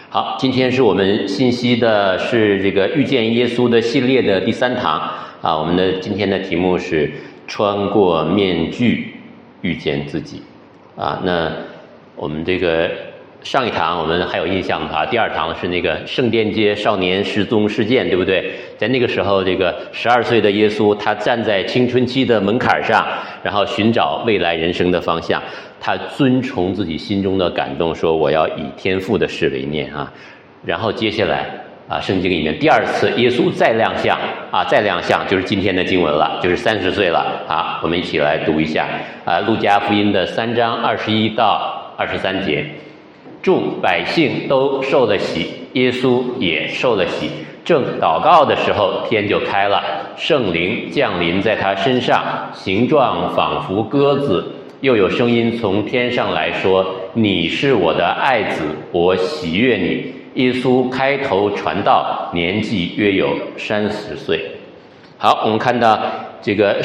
好，今天是我们信息的是这个遇见耶稣的系列的第3堂啊。我们的今天的题目是穿过面具遇见自己啊。那我们这个上一堂我们还有印象啊，第2堂是那个圣殿街少年失踪事件，对不对？在那个时候，这个12岁的耶稣，他站在青春期的门槛上，然后寻找未来人生的方向。他遵从自己心中的感动，说我要以天父的事为念啊。然后接下来啊，圣经里面第2次耶稣再亮相啊，再亮相就是今天的经文了，就是30岁了啊。我们一起来读一下啊，路加福音的3章21到23节。众百姓都受了洗，耶稣也受了洗。正祷告的时候，天就开了，圣灵降临在他身上，形状仿佛鸽子。又有声音从天上来说：“你是我的爱子，我喜悦你。”耶稣开头传道，年纪约有30岁。好，我们看到这个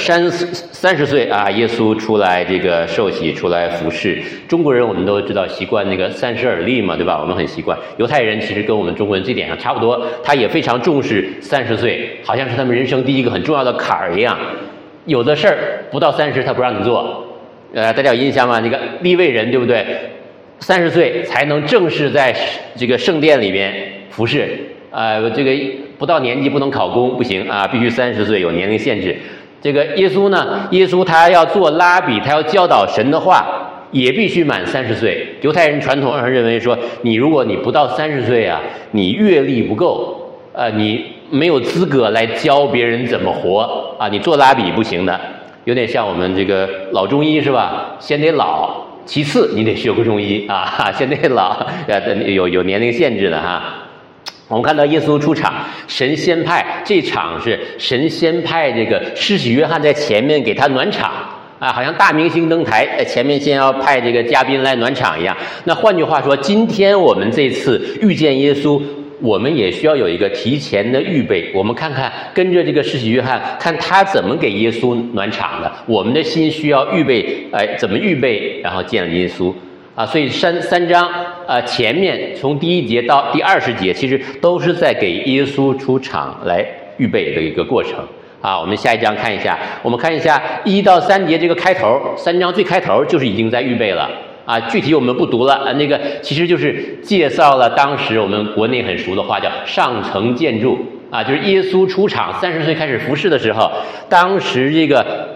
30岁啊，耶稣出来这个受洗，出来服侍。中国人我们都知道习惯那个30而立嘛，对吧？我们很习惯。犹太人其实跟我们中国人这点上差不多，他也非常重视30岁，好像是他们人生第一个很重要的坎儿一样。有的事儿不到30他不让你做。大家有印象吗？那个利未人，对不对？30岁才能正式在这个圣殿里面服侍。这个不到年纪不能考公，不行啊，必须30岁，有年龄限制。这个耶稣呢？耶稣他要做拉比，他要教导神的话，也必须满30岁。犹太人传统上认为说，如果你不到30岁啊，你阅历不够，你没有资格来教别人怎么活啊，你做拉比不行的。有点像我们这个老中医是吧？先得老，其次你得学过中医啊，先得老，有年龄限制的哈。我们看到耶稣出场，神先派，这场是神先派这个施洗约翰在前面给他暖场啊，好像大明星登台，前面先要派这个嘉宾来暖场一样。那换句话说，今天我们这次遇见耶稣，我们也需要有一个提前的预备。我们看看跟着这个施洗约翰，看他怎么给耶稣暖场的，我们的心需要预备，怎么预备，然后见了耶稣啊。所以三章前面从第1节到第20节，其实都是在给耶稣出场来预备的一个过程啊。我们下一章看一下，我们看一下1到3节这个开头，3章最开头就是已经在预备了。啊，具体我们不读了，那个其实就是介绍了当时我们国内很熟的话叫上层建筑啊，就是耶稣出场30岁开始服侍的时候，当时这个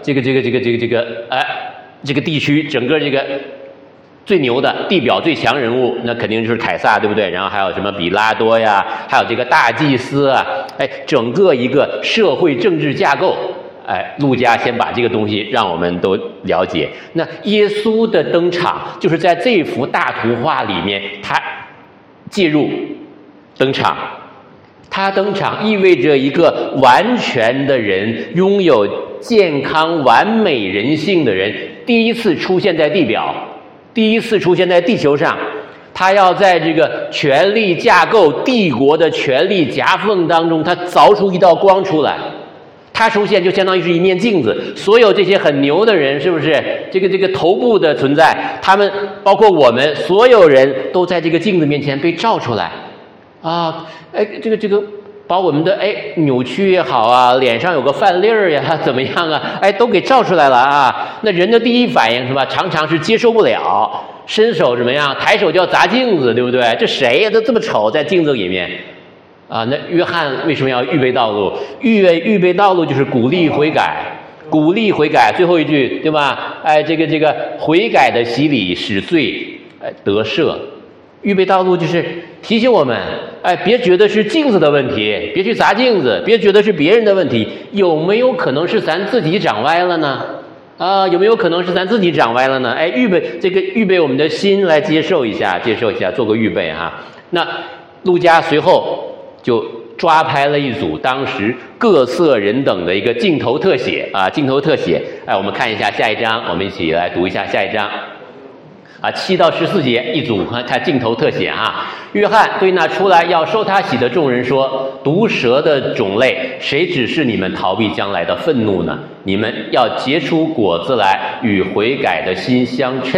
地区整个这个最牛的地表最强人物，那肯定就是凯撒，对不对？然后还有什么比拉多呀，还有这个大祭司啊，整个一个社会政治架构。路加先把这个东西让我们都了解。那耶稣的登场就是在这幅大图画里面，他介入登场。他登场意味着一个完全的人，拥有健康完美人性的人，第一次出现在地表，第一次出现在地球上。他要在这个权力架构、帝国的权力夹缝当中，他凿出一道光出来。他出现就相当于是一面镜子，所有这些很牛的人，是不是这个头部的存在，他们包括我们所有人都在这个镜子面前被照出来啊！这个把我们的扭曲也好啊，脸上有个饭粒儿呀，怎么样啊？都给照出来了啊！那人的第一反应是吧？常常是接受不了，伸手怎么样？抬手就要砸镜子，对不对？这谁呀？都这么丑，在镜子里面。啊，那约翰为什么要预备道路？预备道路就是鼓励悔改，鼓励悔改。最后一句，对吧？这个悔改的洗礼使罪得赦。预备道路就是提醒我们，别觉得是镜子的问题，别去砸镜子，别觉得是别人的问题，有没有可能是咱自己长歪了呢？啊，有没有可能是咱自己长歪了呢？预备我们的心来接受一下，做个预备哈。那路加随后就抓拍了一组当时各色人等的一个镜头特写啊，镜头特写。我们看一下下一章，我们一起来读一下下一章。7到14节一组，看镜头特写啊。约翰对那出来要受他洗的众人说：“毒蛇的种类，谁指示你们逃避将来的愤怒呢？你们要结出果子来，与悔改的心相称，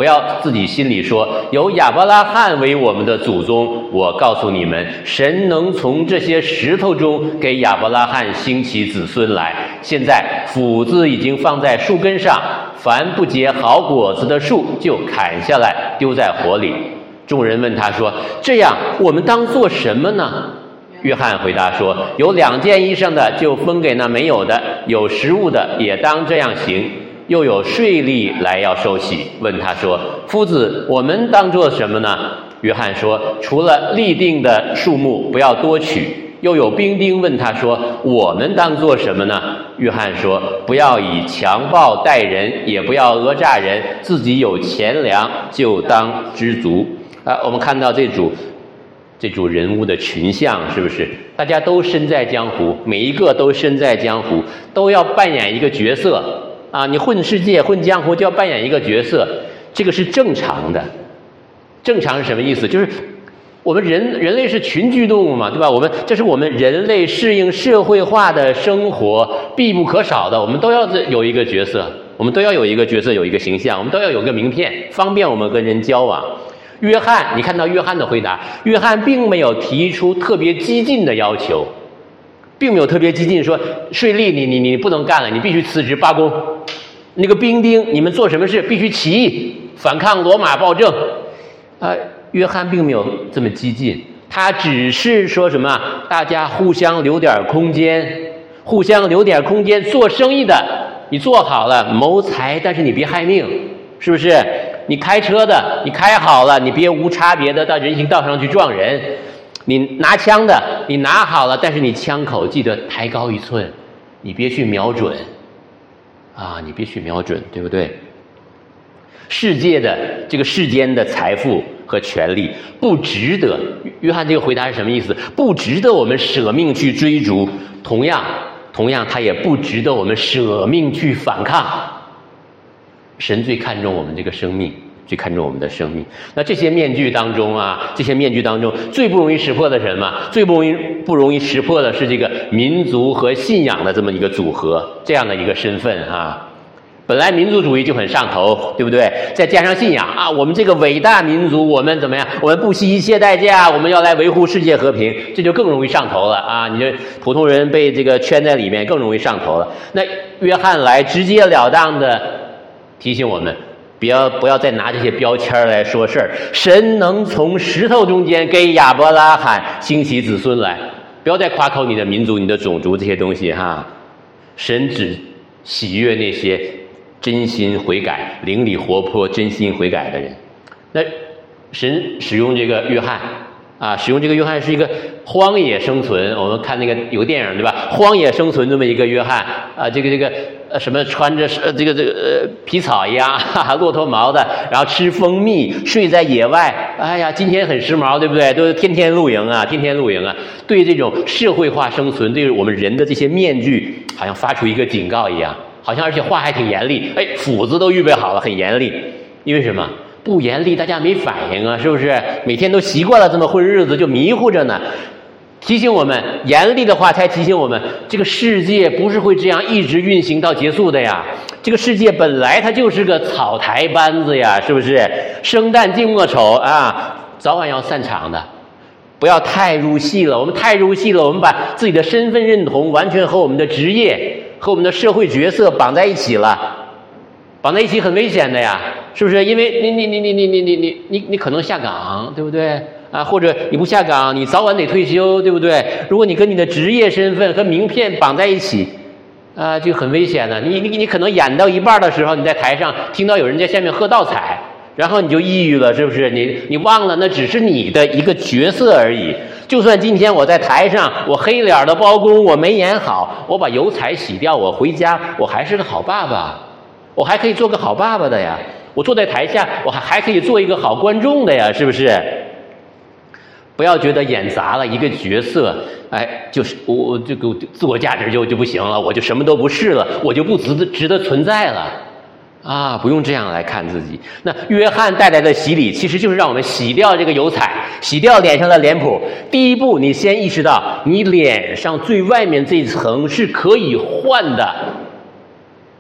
不要自己心里说有亚伯拉罕为我们的祖宗。我告诉你们，神能从这些石头中给亚伯拉罕兴起子孙来。现在斧子已经放在树根上，凡不结好果子的树就砍下来丢在火里。众人问他说，这样我们当做什么呢？约翰回答说，有2件衣裳的就分给那没有的，有食物的也当这样行。又有税吏来要受洗，问他说，夫子，我们当做什么呢？约翰说，除了立定的数目不要多取。又有兵丁问他说，我们当做什么呢？约翰说，不要以强暴待人，也不要讹诈人，自己有钱粮就当知足。我们看到这组人物的群像，是不是大家都身在江湖，每一个都身在江湖，都要扮演一个角色啊！你混世界混江湖就要扮演一个角色，这个是正常的。正常是什么意思？就是我们人类是群居动物嘛，对吧？这是我们人类适应社会化的生活必不可少的，我们都要有一个角色，我们都要有一个角色，有一个形象，我们都要有个名片，方便我们跟人交往。约翰，你看到约翰的回答，约翰并没有提出特别激进的要求，并没有特别激进说税吏你不能干了，你必须辞职罢工。那个兵丁，你们做什么事必须起义反抗罗马暴政。约翰并没有这么激进，他只是说什么大家互相留点空间，互相留点空间。做生意的你做好了谋财，但是你别害命，是不是？你开车的你开好了，你别无差别的到人行道上去撞人。你拿枪的你拿好了，但是你枪口记得抬高1寸，你别去瞄准你别去瞄准，对不对？世间的财富和权利不值得，约翰这个回答是什么意思？不值得我们舍命去追逐，同样他也不值得我们舍命去反抗。神最看重我们这个生命，最看重我们的生命。那这些面具当中最不容易识破的是什么？最不容易识破的是这个民族和信仰的这么一个组合，这样的一个身份本来民族主义就很上头，对不对？再加上信仰我们这个伟大民族，我们怎么样？我们不惜一切代价，我们要来维护世界和平，这就更容易上头了你这普通人被这个圈在里面，更容易上头了。那约翰来直截了当的提醒我们，不要再拿这些标签来说事儿。神能从石头中间给亚伯拉罕兴起子孙来，不要再夸口你的民族、你的种族这些东西神只喜悦那些真心悔改、灵里活泼、真心悔改的人。那神使用这个约翰是一个荒野生存。我们看那个有个电影，对吧？荒野生存这么一个约翰这个什么穿着这个皮草一样骆驼毛的，然后吃蜂蜜，睡在野外。哎呀，今天很时髦，对不对？都是天天露营对这种社会化生存，对我们人的这些面具，好像发出一个警告一样，好像而且话还挺严厉。斧子都预备好了，很严厉。因为什么？不严厉大家没反应是不是？每天都习惯了这么混日子，就迷糊着呢。提醒我们，严厉的话才提醒我们，这个世界不是会这样一直运行到结束的呀。这个世界本来它就是个草台班子呀，是不是？生旦净末丑早晚要散场的。不要太入戏了，我们太入戏了，我们把自己的身份认同完全和我们的职业、和我们的社会角色绑在一起了。绑在一起很危险的呀，是不是？因为你可能下岗，对不对或者你不下岗，你早晚得退休，对不对？如果你跟你的职业身份和名片绑在一起就很危险的。你可能演到一半的时候，你在台上听到有人在下面喝倒彩，然后你就抑郁了，是不是？你忘了那只是你的一个角色而已。就算今天我在台上，我黑脸的包公，我没演好，我把油彩洗掉，我回家，我还是个好爸爸，我还可以做个好爸爸的呀。我坐在台下，我还可以做一个好观众的呀，是不是？不要觉得演砸了一个角色，就是我这个自我价值就不行了，我就什么都不是了，我就不值得存在了不用这样来看自己。那约翰带来的洗礼，其实就是让我们洗掉这个油彩，洗掉脸上的脸谱。第一步，你先意识到你脸上最外面这一层是可以换的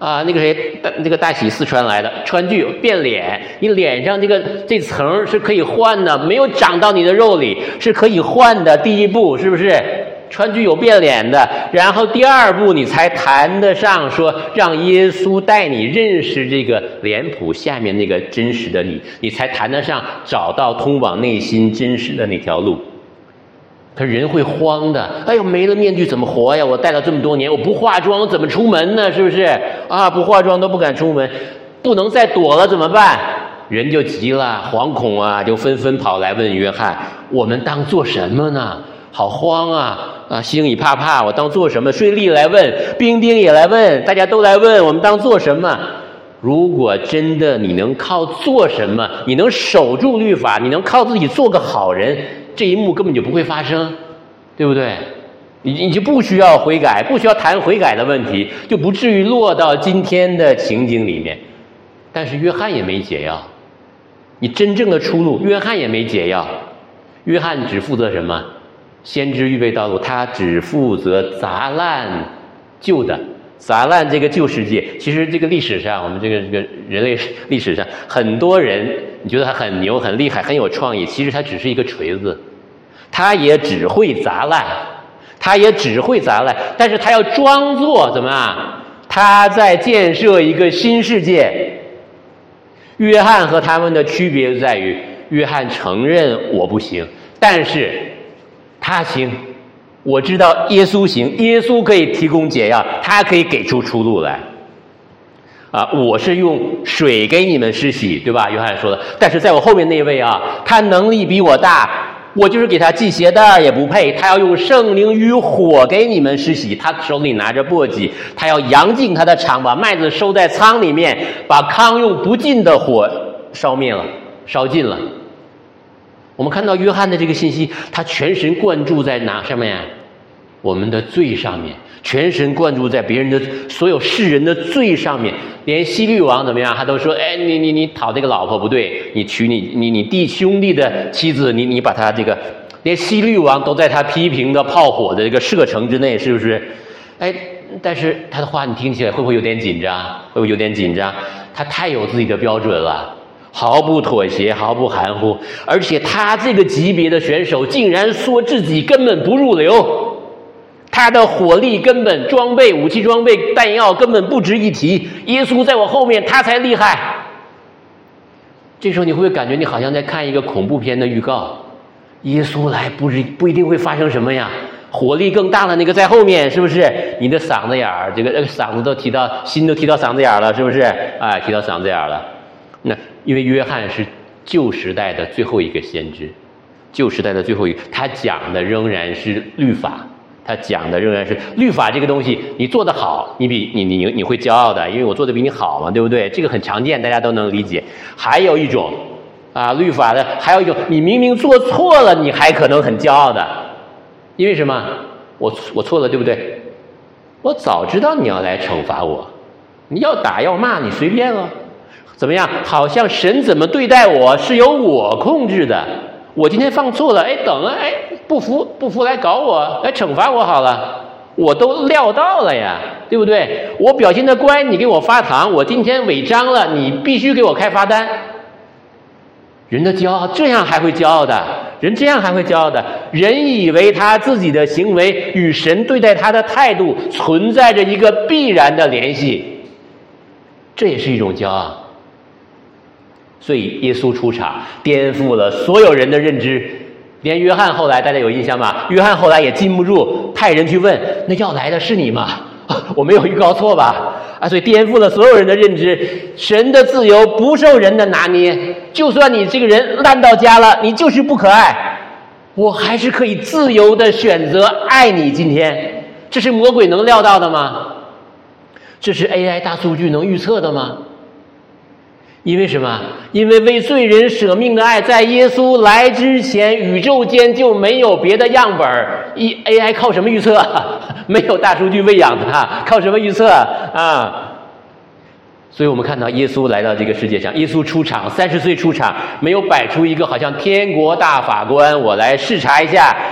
那个谁，那个大喜四川来的，川剧变脸，你脸上这层是可以换的，没有长到你的肉里，是可以换的。第一步是不是？川剧有变脸的，然后第二步你才谈得上说让耶稣带你认识这个脸谱下面那个真实的你，你才谈得上找到通往内心真实的那条路。可人会慌的，哎呦，没了面具怎么活呀？我戴了这么多年，我不化妆怎么出门呢？是不是啊？不化妆都不敢出门，不能再躲了怎么办？人就急了，惶恐啊，就纷纷跑来问约翰：我们当做什么呢？好慌啊！心里怕怕，我当做什么？税吏来问，兵丁也来问，大家都来问，我们当做什么？如果真的你能靠做什么，你能守住律法，你能靠自己做个好人，这一幕根本就不会发生，对不对？你就不需要悔改，不需要谈悔改的问题，就不至于落到今天的情景里面。但是约翰也没解药，你真正的出路，约翰也没解药。约翰只负责什么？先知预备道路，他只负责砸烂旧的，砸烂这个旧世界。其实这个历史上，我们这个人类历史上，很多人你觉得他很牛、很厉害、很有创意，其实他只是一个锤子，他也只会砸烂，但是他要装作怎么样？他在建设一个新世界。约翰和他们的区别在于，约翰承认我不行，但是他行，我知道耶稣行，耶稣可以提供解药，他可以给出出路来。我是用水给你们施洗，对吧？约翰说的。但是在我后面那位他能力比我大，我就是给他系鞋带也不配。他要用圣灵与火给你们施洗，他手里拿着簸箕，他要扬进他的场，把麦子收在仓里面，把糠用不尽的火烧灭了，烧尽了。我们看到约翰的这个信息，他全神贯注在哪上面？我们的罪上面，全神贯注在别人的所有世人的罪上面。连希律王怎么样，他都说：哎，你讨这个老婆不对，你娶你弟兄弟的妻子，你把他这个，连希律王都在他批评的炮火的这个射程之内，是不是？哎，但是他的话你听起来会不会有点紧张？会不会有点紧张？他太有自己的标准了。毫不妥协，毫不含糊，而且他这个级别的选手竟然说自己根本不入流，他的火力根本装备、武器装备、弹药根本不值一提，耶稣在我后面，他才厉害。这时候你会不会感觉你好像在看一个恐怖片的预告？耶稣来不一定会发生什么呀，火力更大的那个在后面，是不是？你的嗓子眼儿，这个嗓子都提到，心都提到嗓子眼了，是不是？哎，提到嗓子眼了。那因为约翰是旧时代的最后一个先知，旧时代的最后一个，他讲的仍然是律法，他讲的仍然是律法这个东西，你做得好，你会骄傲的，因为我做的比你好嘛，对不对？这个很常见，大家都能理解。还有一种律法的，还有一种，你明明做错了，你还可能很骄傲的，因为什么？我错了，对不对？我早知道你要来惩罚我，你要打要骂你随便了。怎么样？好像神怎么对待我是由我控制的。我今天放错了，哎，等啊，哎，不服来搞我，来惩罚我好了。我都料到了呀，对不对？我表现的乖，你给我发糖；我今天违章了，你必须给我开罚单。人的骄傲，这样还会骄傲的？人这样还会骄傲的？人以为他自己的行为与神对待他的态度存在着一个必然的联系，这也是一种骄傲。所以耶稣出场，颠覆了所有人的认知。连约翰后来，大家有印象吗？约翰后来也禁不住，派人去问：那要来的是你吗？我没有预告错吧？所以颠覆了所有人的认知。神的自由不受人的拿捏，就算你这个人烂到家了，你就是不可爱，我还是可以自由的选择爱你。今天，这是魔鬼能料到的吗？这是 AI 大数据能预测的吗？因为什么？因为为罪人舍命的爱，在耶稣来之前，宇宙间就没有别的样本。AI 靠什么预测？没有大数据喂养它，靠什么预测啊？所以我们看到耶稣来到这个世界上，耶稣出场，30岁出场，没有摆出一个好像天国大法官，我来视察一下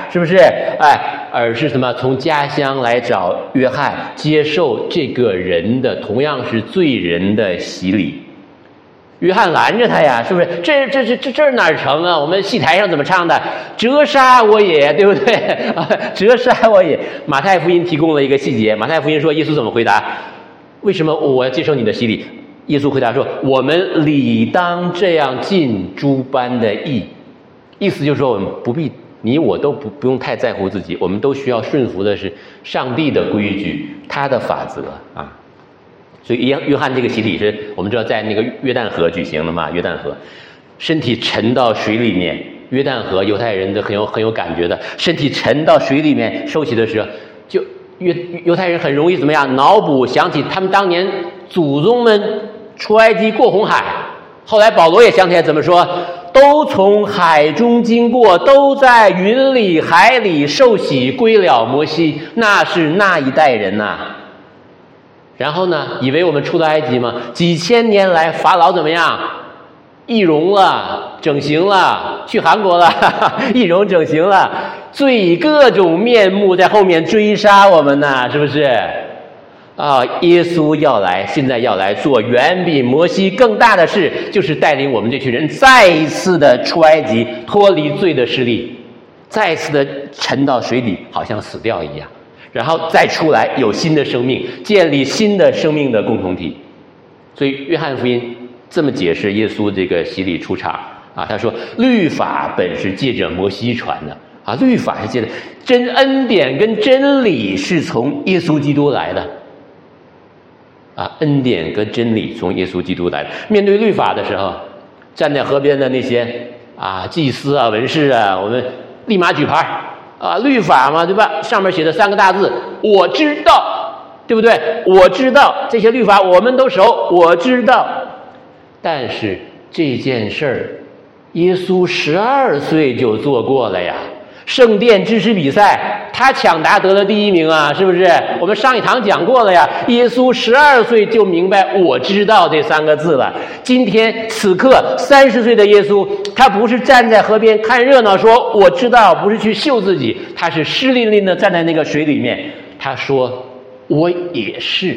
是不是？哎，而是什么？从家乡来找约翰，接受这个人的同样是罪人的洗礼。约翰拦着他呀，是不是？这哪成啊？我们戏台上怎么唱的？折杀我也，对不对？折杀我也。马太福音提供了一个细节，马太福音说耶稣怎么回答？为什么我要接受你的洗礼？耶稣回答说：我们理当这样尽诸般的义。意思就是说，我们不必你我都不用太在乎自己，我们都需要顺服的是上帝的规矩，他的法则啊。所以约翰这个洗礼是我们知道在那个约旦河举行的嘛，约旦河，身体沉到水里面，约旦河犹太人都很有感觉的，身体沉到水里面受洗的时候，就犹太人很容易怎么样脑补想起他们当年祖宗们出埃及过红海，后来保罗也想起来怎么说，都从海中经过，都在云里海里受洗归了摩西，那是那一代人呐。然后呢，以为我们出了埃及吗？几千年来法老怎么样？易容了，整形了，去韩国了，易容整形了，罪以各种面目在后面追杀我们呢，是不是？耶稣要来，现在要来做远比摩西更大的事，就是带领我们这群人再一次的出埃及，脱离罪的势力，再一次的沉到水底，好像死掉一样，然后再出来有新的生命，建立新的生命的共同体。所以约翰福音这么解释耶稣这个洗礼出场啊，他说律法本是借着摩西传的啊，律法是借的，真恩典跟真理是从耶稣基督来的啊，恩典跟真理从耶稣基督来的。面对律法的时候，站在河边的那些祭司啊、文士啊，我们立马举牌啊，律法嘛，对吧？上面写的3个大字，我知道，对不对？我知道这些律法我们都熟，我知道。但是这件事儿，耶稣12岁就做过了呀。圣殿知识比赛，他抢答得了第1名啊，是不是？我们上一堂讲过了呀。耶稣12岁就明白我知道这3个字了。今天此刻30岁的耶稣，他不是站在河边看热闹说我知道，不是去秀自己，他是湿淋淋的站在那个水里面，他说我也是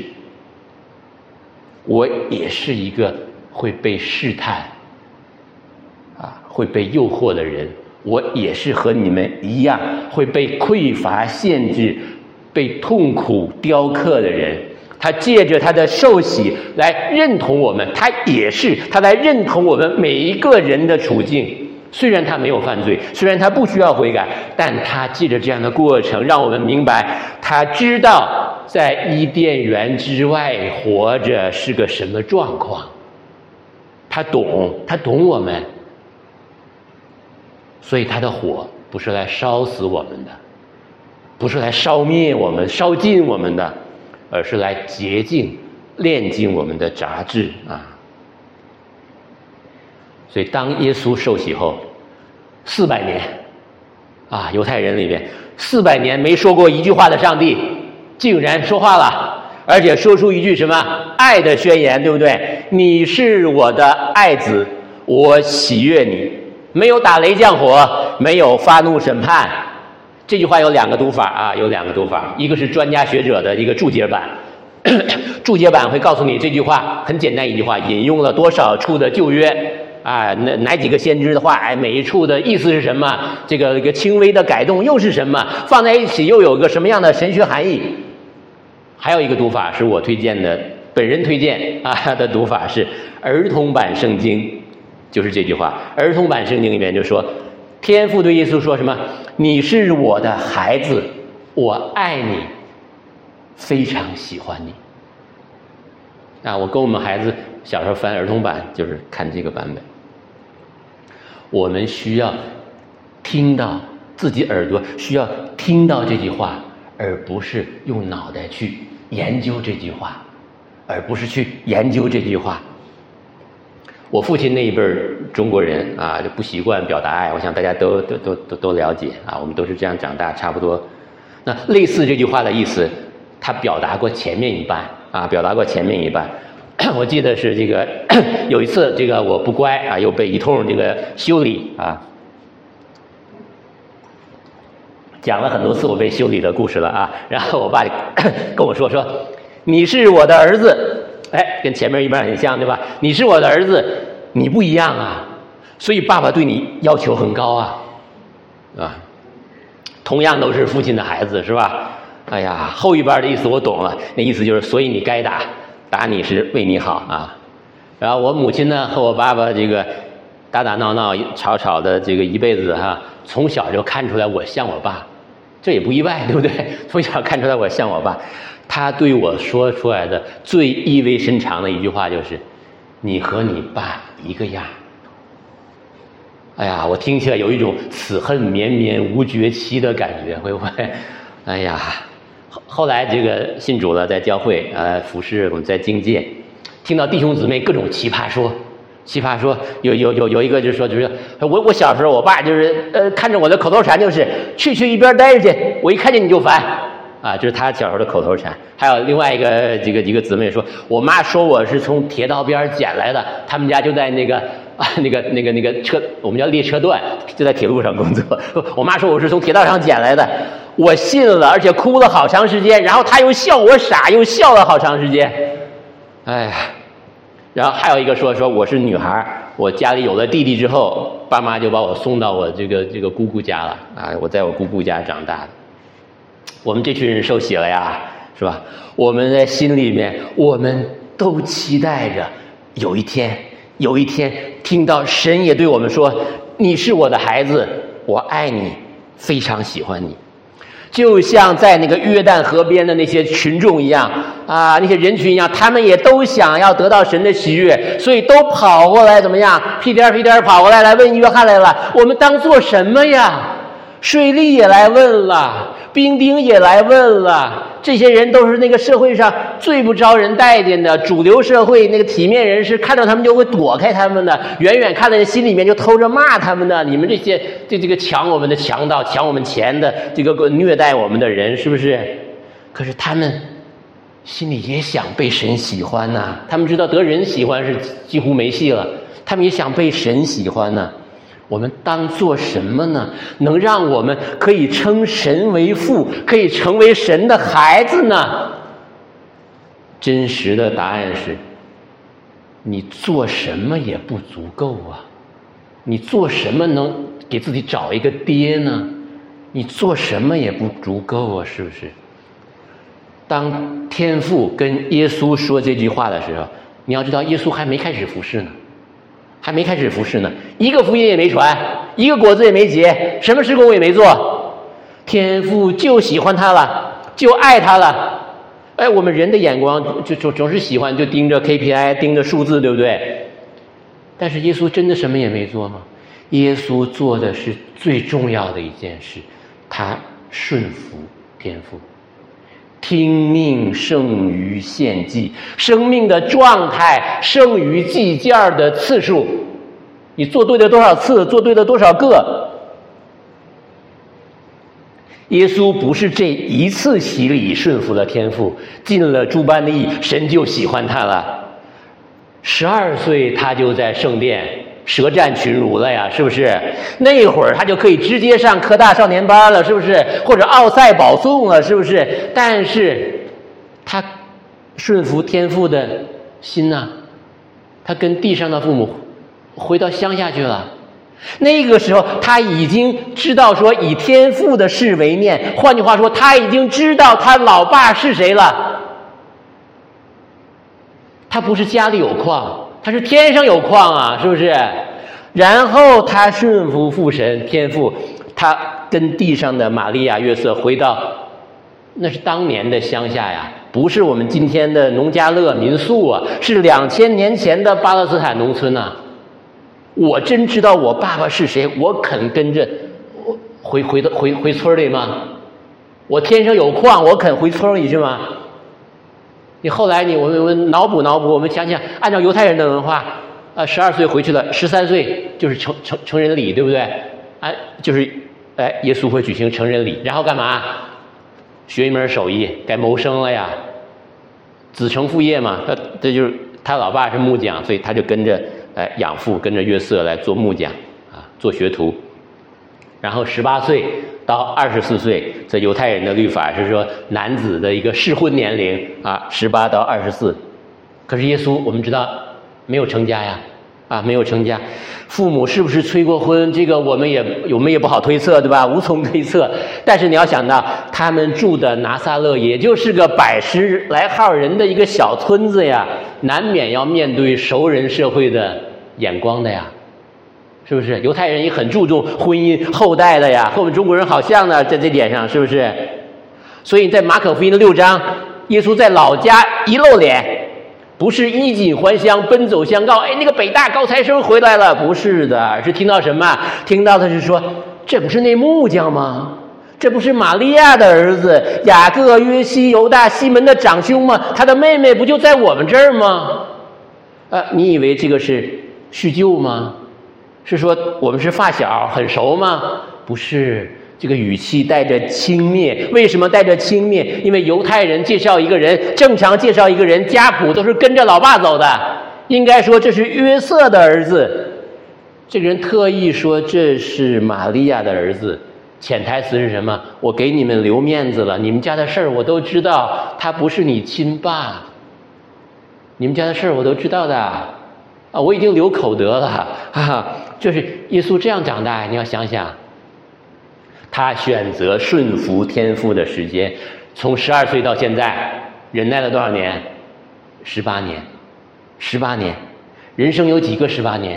一个会被试探会被诱惑的人，我也是和你们一样会被匮乏限制、被痛苦雕刻的人。他借着他的受洗来认同我们，他来认同我们每一个人的处境。虽然他没有犯罪，虽然他不需要悔改，但他借着这样的过程让我们明白，他知道在伊甸园之外活着是个什么状况。他懂我们，所以他的火不是来烧死我们的，不是来烧灭我们、烧尽我们的，而是来洁净、炼净我们的杂质啊。所以当耶稣受洗后400年犹太人里面400年没说过一句话的上帝竟然说话了，而且说出一句什么爱的宣言，对不对？你是我的爱子，我喜悦你。没有打雷降火，没有发怒审判。这句话有2个读法有2个读法，一个是专家学者的一个注解版注解版会告诉你这句话很简单，一句话引用了多少处的旧约哪几个先知的话，每一处的意思是什么，这个轻微的改动又是什么，放在一起又有个什么样的神学含义。还有一个读法是我推荐的，本人推荐的读法是儿童版圣经，就是这句话。儿童版圣经里面就说，天父对耶稣说什么？你是我的孩子，我爱你，非常喜欢你。我跟我们孩子小时候翻儿童版就是看这个版本。我们需要听到，自己耳朵需要听到这句话，而不是用脑袋去研究这句话，我父亲那一辈中国人就不习惯表达爱，我想大家都了解我们都是这样长大，差不多。那类似这句话的意思，他表达过前面一半我记得是这个有一次这个我不乖又被一通这个修理讲了很多次我被修理的故事了啊。然后我爸跟我说你是我的儿子，哎，跟前面一般很像，对吧？你是我的儿子，你不一样啊，所以爸爸对你要求很高啊，同样都是父亲的孩子，是吧？哎呀，后一半的意思我懂了，那意思就是，所以你该打你是为你好啊。然后我母亲呢和我爸爸这个打打闹闹吵吵的这个一辈子哈，从小就看出来我像我爸，这也不意外，对不对？从小看出来我像我爸。他对我说出来的最意味深长的一句话就是：“你和你爸一个样。”哎呀，我听起来有一种此恨绵绵无绝期的感觉，会不会？哎呀，后来这个信主了，在教会服侍，我们在境界，听到弟兄姊妹各种奇葩说，有一个就是我小时候我爸就是看着我的口头禅就是去一边待着去，我一看见你就烦。啊，这是他小时候的口头禅。还有另外一个姊妹说，我妈说我是从铁道边捡来的，他们家就在那个车，我们叫列车段，就在铁路上工作。我妈说我是从铁道上捡来的，我信了，而且哭了好长时间，然后她又笑我傻，又笑了好长时间。哎呀，然后还有一个说我是女孩，我家里有了弟弟之后，爸妈就把我送到我这个姑姑家了啊，我在我姑姑家长大的。我们这群人受洗了呀，是吧？我们在心里面，我们都期待着有一天听到神也对我们说：“你是我的孩子，我爱你，非常喜欢你。”就像在那个约旦河边的那些群众一样啊，那些人群一样，他们也都想要得到神的喜悦，所以都跑过来，怎么样？屁颠跑过来问约翰来了：“我们当做什么呀？”税吏也来问了，兵丁也来问了，这些人都是那个社会上最不招人待见的主流社会，那个体面人士看到他们就会躲开他们的，远远看在心里面就偷着骂他们的。你们这些这个抢我们的强盗，抢我们钱的，这个虐待我们的人，是不是？可是他们心里也想被神喜欢呐，他们知道得人喜欢是几乎没戏了，他们也想被神喜欢呐。我们当做什么呢？能让我们可以称神为父，可以成为神的孩子呢？真实的答案是，你做什么也不足够啊！你做什么能给自己找一个爹呢？你做什么也不足够啊，是不是？当天父跟耶稣说这句话的时候，你要知道，耶稣还没开始服侍呢。一个福音也没传，一个果子也没结，什么事工也没做，天父就喜欢他了，就爱他了。哎，我们人的眼光就总是喜欢就盯着 KPI， 盯着数字，对不对？但是耶稣真的什么也没做吗？耶稣做的是最重要的一件事，他顺服天父。听命胜于献祭，生命的状态胜于计件的次数。你做对了多少次，做对了多少个。耶稣不是这一次洗礼顺服了天父，尽了诸般的义，神就喜欢他了。12岁他就在圣殿舌战群儒了呀，是不是？那会儿他就可以直接上科大少年班了，是不是？或者奥赛保送了，是不是？但是他顺服天父的心啊，他跟地上的父母回到乡下去了。那个时候他已经知道说以天父的事为念，换句话说，他已经知道他老爸是谁了。他不是家里有矿，他是天上有矿啊，是不是？然后他顺服父神天父，他跟地上的玛利亚约瑟回到那是当年的乡下呀，不是我们今天的农家乐民宿啊，是2000年前的巴勒斯坦农村啊。我真知道我爸爸是谁，我肯跟着回村里吗？我天上有矿，我肯回村里去吗？你后来我们脑补，我们想想，按照犹太人的文化，12岁回去了，13岁就是成人礼，对不对？就是耶稣会举行成人礼，然后干嘛？学一门手艺，该谋生了呀，子承父业嘛。这就是他老爸是木匠，所以他就跟着养父，跟着约瑟来做木匠啊，做学徒。 然后18岁到24岁，这犹太人的律法是说男子的一个适婚年龄啊，18到24。可是耶稣我们知道没有成家呀，没有成家，父母是不是催过婚？这个我们也不好推测，对吧？无从推测。但是你要想到，他们住的拿撒勒也就是个110来号人的一个小村子呀，难免要面对熟人社会的眼光的呀，是不是？犹太人也很注重婚姻后代的呀，和我们中国人好像呢，在这点上，是不是？所以在马可福音的6章，耶稣在老家一露脸。不是衣锦还乡奔走相告，那个北大高材生回来了，不是的，是听到什么？听到的是说，这不是那木匠吗？这不是玛利亚的儿子雅各、约西、犹大、西门的长兄吗？他的妹妹不就在我们这儿吗？你以为这个是叙旧吗？是说我们是发小很熟吗？不是，这个语气带着轻蔑。为什么带着轻蔑？因为犹太人介绍一个人，正常介绍一个人家谱都是跟着老爸走的，应该说这是约瑟的儿子。这个人特意说这是玛利亚的儿子，潜台词是什么？我给你们留面子了，你们家的事儿我都知道，他不是你亲爸，你们家的事儿我都知道的我已经留口德了就是耶稣这样长大，你要想想，他选择顺服天父的时间，从12岁到现在，忍耐了多少年？18年，18年，人生有几个18年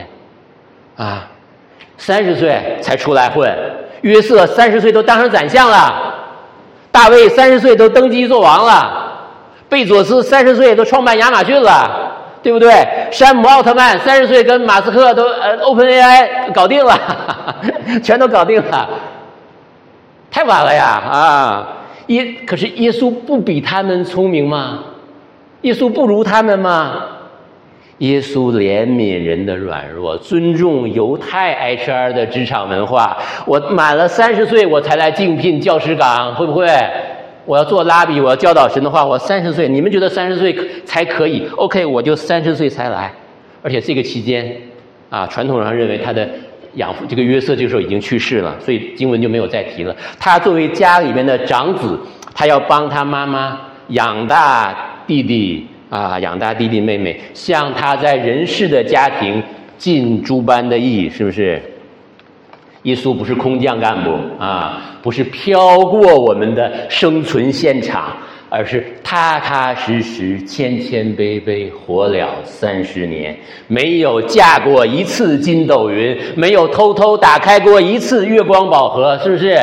？30岁才出来混，约瑟30岁都当上宰相了，大卫30岁都登基做王了，贝佐斯30岁都创办亚马逊了。对不对？山姆奥特曼30岁跟马斯克都OpenAI 搞定了全都搞定了，太晚了呀可是耶稣不比他们聪明吗？耶稣不如他们吗？耶稣怜悯人的软弱，尊重犹太 HR 的职场文化。我满了30岁我才来竞聘教师岗，会不会？我要做拉比，我要教导神的话，我30岁，你们觉得30岁才可以 OK， 我就30岁才来。而且这个期间传统上认为他的养父这个约瑟这个时候已经去世了，所以经文就没有再提了。他作为家里面的长子，他要帮他妈妈养大弟弟养大弟弟妹妹，向他在人世的家庭尽诸般的义，是不是？耶稣不是空降干部不是飘过我们的生存现场，而是踏踏实实谦谦卑卑活了30年，没有驾过一次筋斗云，没有偷偷打开过一次月光宝盒，是不是？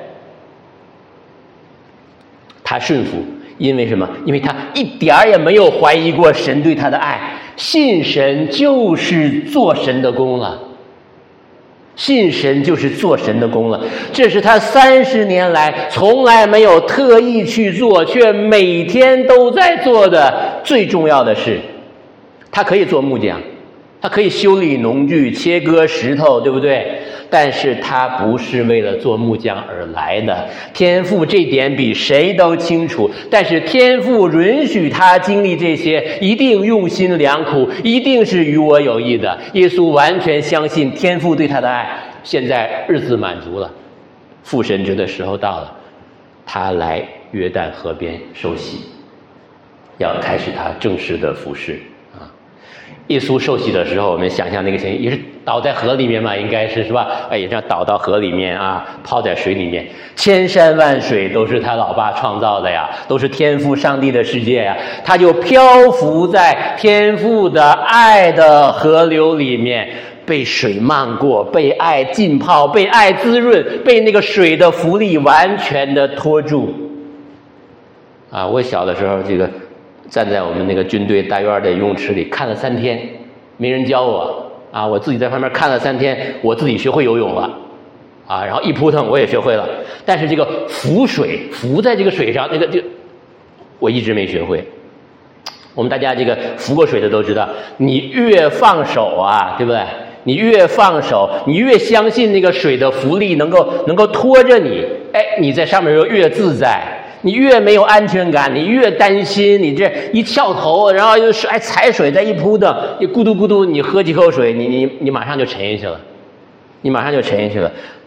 他顺服，因为什么？因为他一点也没有怀疑过神对他的爱，信神就是做神的功了，信神就是做神的功了，这是他30年来从来没有特意去做，却每天都在做的最重要的事。他可以做木匠，他可以修理农具，切割石头，对不对？但是他不是为了做木匠而来的，天父这点比谁都清楚，但是天父允许他经历这些，一定用心良苦，一定是与我有益的。耶稣完全相信天父对他的爱，现在日子满足了，父神职的时候到了，他来约旦河边受洗，要开始他正式的服事耶稣受洗的时候，我们想象那个情景，也是倒在河里面嘛，应该是吧？也是要倒到河里面泡在水里面。千山万水都是他老爸创造的呀，都是天父上帝的世界呀，他就漂浮在天父的爱的河流里面，被水漫过，被爱浸泡，被爱滋润，被那个水的浮力完全的拖住。我小的时候这个站在我们那个军队大院的游泳池里看了3天，没人教我我自己在旁边看了3天，我自己学会游泳了然后一扑腾我也学会了，但是这个浮水浮在这个水上，我一直没学会。我们大家这个浮过水的都知道，你越放手对不对？你越放手，你越相信那个水的浮力能够拖着你，你在上面就越自在。你越没有安全感，你越担心，你这一翘头，然后又踩水，再一扑腾，你咕嘟咕嘟，你喝几口水，你马上就沉下去了，你马上就沉下去了。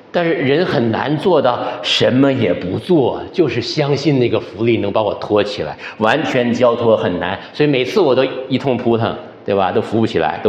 但是人很难做到什么也不做，就是相信那个福利能把我托起来，完全交托很难，所以每次我都一通扑腾，对吧？都扶不起来。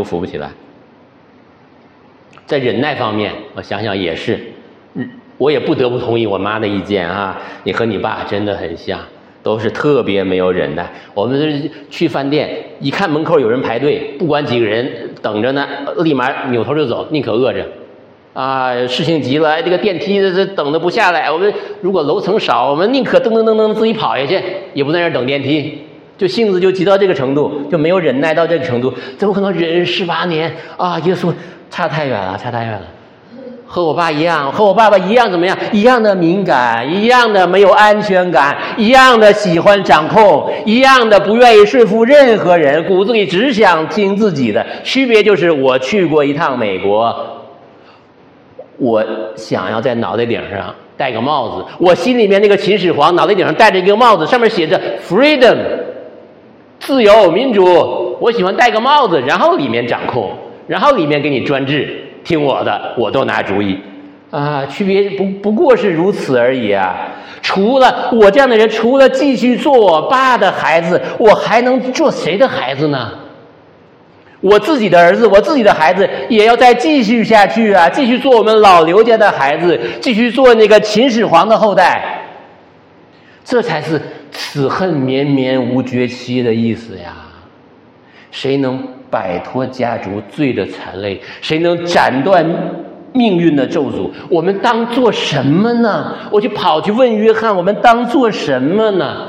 在忍耐方面，我想想也是，我也不得不同意我妈的意见啊，你和你爸真的很像，都是特别没有忍耐。我们去饭店，一看门口有人排队，不管几个人等着呢，立马扭头就走，宁可饿着。事情急了，这个电梯这等的不下来，我们如果楼层少，我们宁可噔自己跑下去，也不在那儿等电梯。就性子就急到这个程度，就没有忍耐到这个程度，怎么可能忍18年啊？耶稣差太远了。和我爸一样，和我爸爸一样，怎么样？一样的敏感，一样的没有安全感，一样的喜欢掌控，一样的不愿意说服任何人，骨子里只想听自己的。区别就是我去过一趟美国，我想要在脑袋顶上戴个帽子，我心里面那个秦始皇脑袋顶上戴着一个帽子，上面写着 freedom 自由民主，我喜欢戴个帽子，然后里面掌控，然后里面给你专制，听我的，我都拿主意区别不过是如此而已啊。除了我这样的人，除了继续做我爸的孩子，我还能做谁的孩子呢？我自己的儿子，我自己的孩子也要再继续下去啊，继续做我们老刘家的孩子，继续做那个秦始皇的后代，这才是此恨绵绵无绝期的意思呀。谁能摆脱家族罪的残累，谁能斩断命运的咒诅，我们当做什么呢？我就跑去问约翰，我们当做什么呢？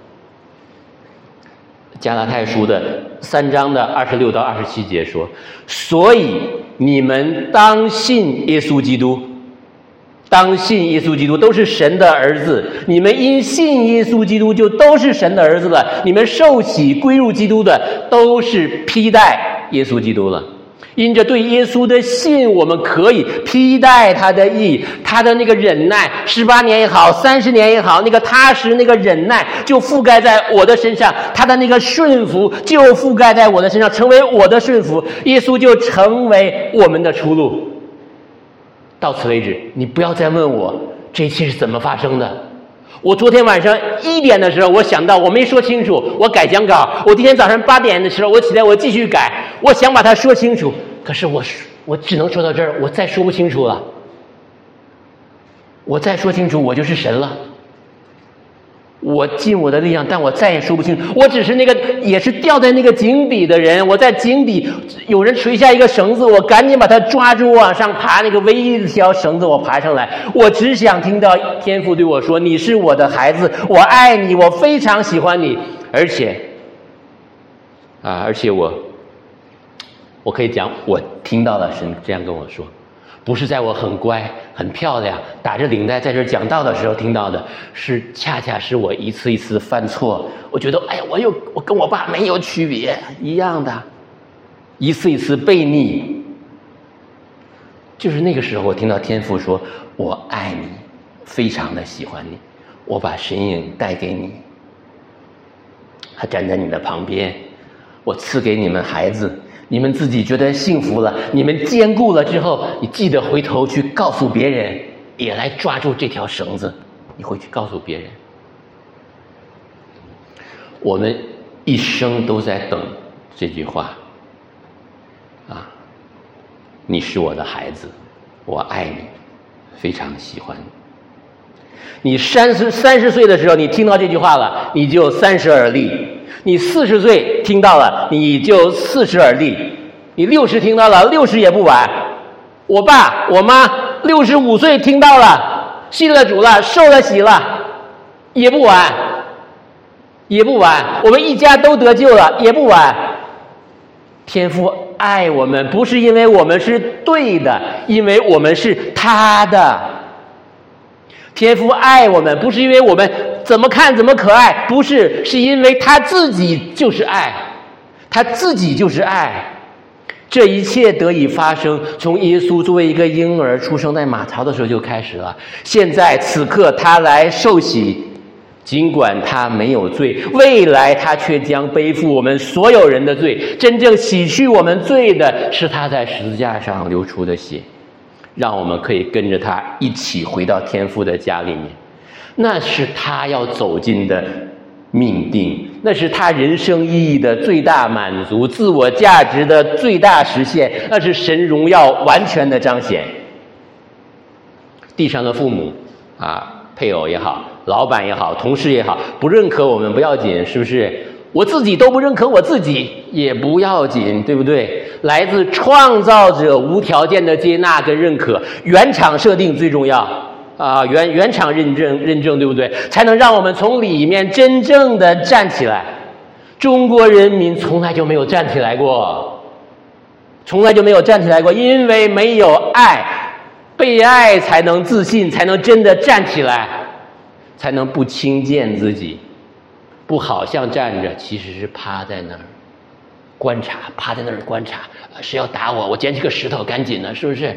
加拉太书的3章的26到27节说，所以你们当信耶稣基督，当信耶稣基督，都是神的儿子，你们因信耶稣基督就都是神的儿子了，你们受洗归入基督的都是披戴耶稣基督了。因着对耶稣的信，我们可以披戴他的义，他的那个忍耐，18年也好，30年也好，那个踏实，那个忍耐就覆盖在我的身上，他的那个顺服就覆盖在我的身上，成为我的顺服，耶稣就成为我们的出路。到此为止，你不要再问我这一切是怎么发生的。我昨天晚上1点的时候，我想到我没说清楚，我改讲稿。我今天早上8点的时候，我起来我继续改，我想把它说清楚，可是我只能说到这儿，我再说不清楚了。我再说清楚，我就是神了。我尽我的力量，但我再也说不清楚。我只是那个也是掉在那个井底的人，我在井底，有人垂下一个绳子，我赶紧把它抓住往上爬，那个唯一一条绳子我爬上来。我只想听到天父对我说，你是我的孩子，我爱你，我非常喜欢你。而且我可以讲，我听到了神这样跟我说，不是在我很乖很漂亮打着领带在这讲道的时候听到的，是恰恰是我一次一次犯错，我觉得我跟我爸没有区别一样的，一次一次悖逆。就是那个时候我听到天父说，我爱你，非常的喜欢你，我把神影带给你，他站在你的旁边，我赐给你们孩子，你们自己觉得幸福了，你们坚固了之后，你记得回头去告诉别人，也来抓住这条绳子，你回去告诉别人。我们一生都在等这句话你是我的孩子，我爱你，非常喜欢你。你30岁的时候，你听到这句话了，你就30而立；你40岁听到了，你就40而立；你60听到了，60也不晚。我爸我妈65岁听到了，信了主了，受了洗了，也不晚，也不晚。我们一家都得救了，也不晚。天父爱我们，不是因为我们是对的，因为我们是他的。天父爱我们，不是因为我们怎么看怎么可爱，不是，是因为他自己就是爱，他自己就是爱。这一切得以发生，从耶稣作为一个婴儿出生在马槽的时候就开始了。现在此刻他来受洗，尽管他没有罪，未来他却将背负我们所有人的罪。真正洗去我们罪的是他在十字架上流出的血。 让我们可以跟着他一起回到天父的家里面。那是他要走进的命定，那是他人生意义的最大满足，自我价值的最大实现，那是神荣耀完全的彰显。地上的父母配偶也好，老板也好，同事也好，不认可我们不要紧，是不是？我自己都不认可我自己也不要紧，对不对？来自创造者无条件的接纳跟认可，原厂设定最重要原厂认证，对不对？才能让我们从里面真正的站起来。中国人民从来就没有站起来过，因为没有爱，被爱才能自信，才能真的站起来，才能不轻贱自己，不好像站着，其实是趴在那儿观察，谁要打我，我捡起个石头赶紧的，是不是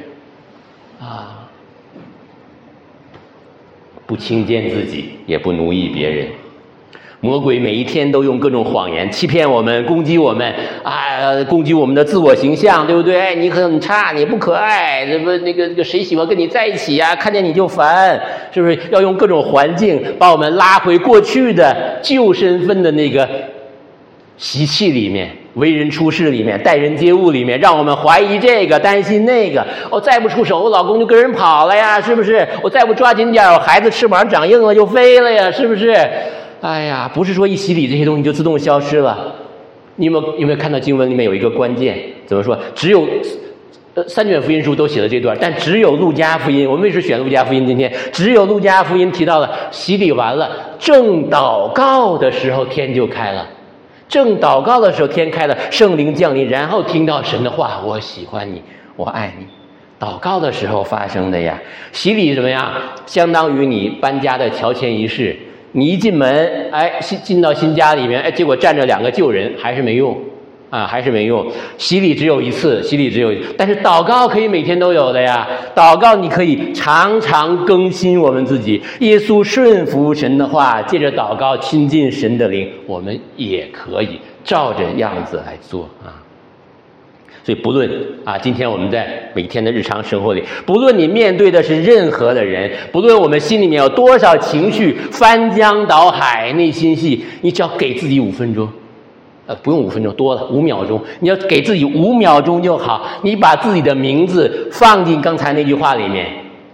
不轻贱自己，也不奴役别人。魔鬼每一天都用各种谎言欺骗我们，攻击我们攻击我们的自我形象，对不对？你很差，你不可爱，那个谁喜欢跟你在一起看见你就烦，是不是？要用各种环境把我们拉回过去的旧身份的那个习气里面，为人处事里面，待人接物里面，让我们怀疑这个，担心那个。我再不出手，我老公就跟人跑了呀，是不是？我再不抓紧点，我孩子翅膀长硬了就飞了呀，是不是？不是说一洗礼这些东西就自动消失了。你有没有看到经文里面有一个关键？怎么说？只有三卷福音书都写了这段，但只有路加福音，我们为什么选路加福音？今天只有路加福音提到了洗礼完了，正祷告的时候天就开了。正祷告的时候天开了，圣灵降临，然后听到神的话，我喜欢你，我爱你。祷告的时候发生的呀。洗礼怎么样？相当于你搬家的乔迁仪式。你一进门进到新家里面结果站着2个旧人，还是没用洗礼只有一次，但是祷告可以每天都有的呀。祷告你可以常常更新我们自己，耶稣顺服神的话，借着祷告亲近神的灵，我们也可以照着样子来做所以不论今天我们在每天的日常生活里，不论你面对的是任何的人，不论我们心里面有多少情绪翻江倒海，内心戏，你只要给自己5分钟不用5分钟，多了5秒钟，你要给自己5秒钟就好。你把自己的名字放进刚才那句话里面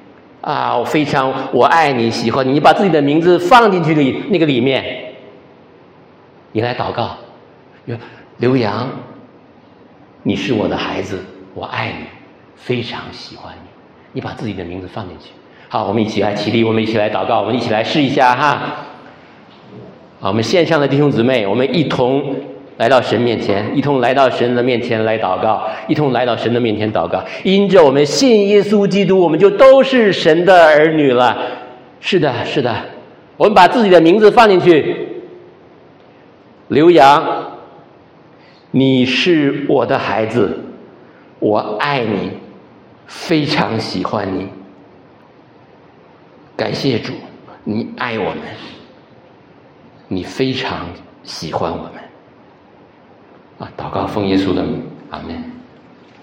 我爱你，喜欢你，你把自己的名字放进去那个里面，你来祷告。刘洋，你是我的孩子，我爱你，非常喜欢你。你把自己的名字放进去。好，我们一起来起立，我们一起来祷告，我们一起来试一下好，我们线上的弟兄姊妹，我们一同来到神面前，一同来到神的面前来祷告，一同来到神的面前祷告。因着我们信耶稣基督，我们就都是神的儿女了。是的，我们把自己的名字放进去。刘洋，你是我的孩子，我爱你，非常喜欢你。感谢主，你爱我们，你非常喜欢我们祷告奉耶稣的名，阿们。